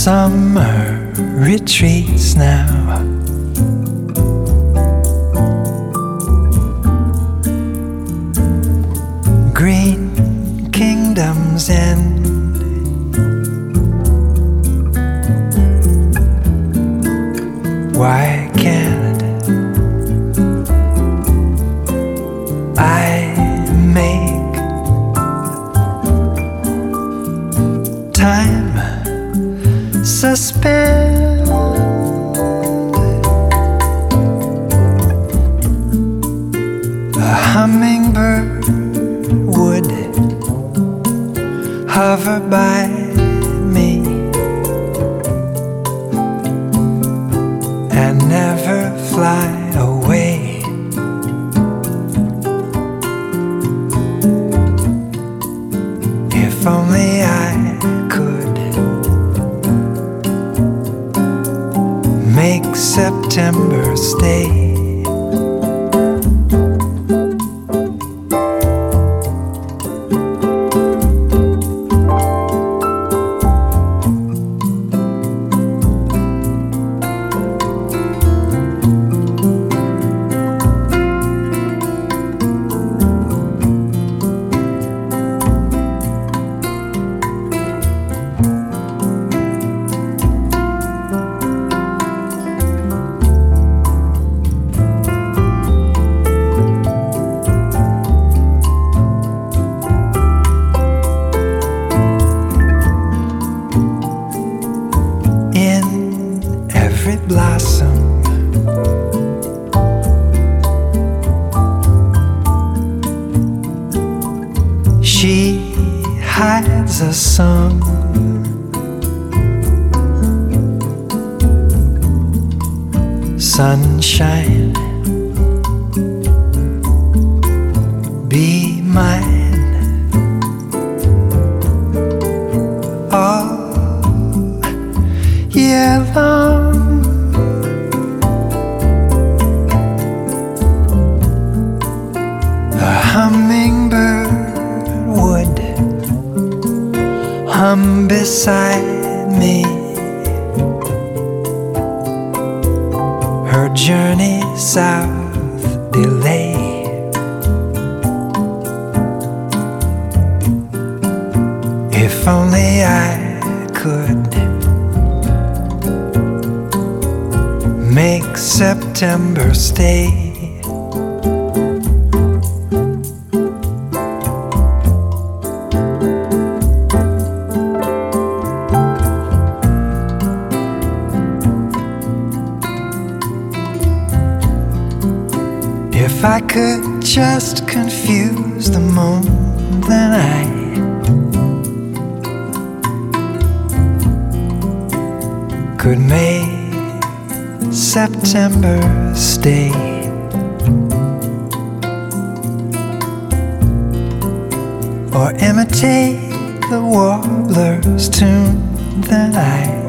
summer retreats now. Green kingdoms end. Why can't I make time suspend? A hummingbird would hover by me and never fly away. If only I could make September stay. Blossom, she hides a song. Sunshine, be mine. All year long. A hummingbird would hum beside me, her journey south delay. If only I could make September stay. If I could just confuse the moon, then I could make September stay. Or imitate the warbler's tune, then I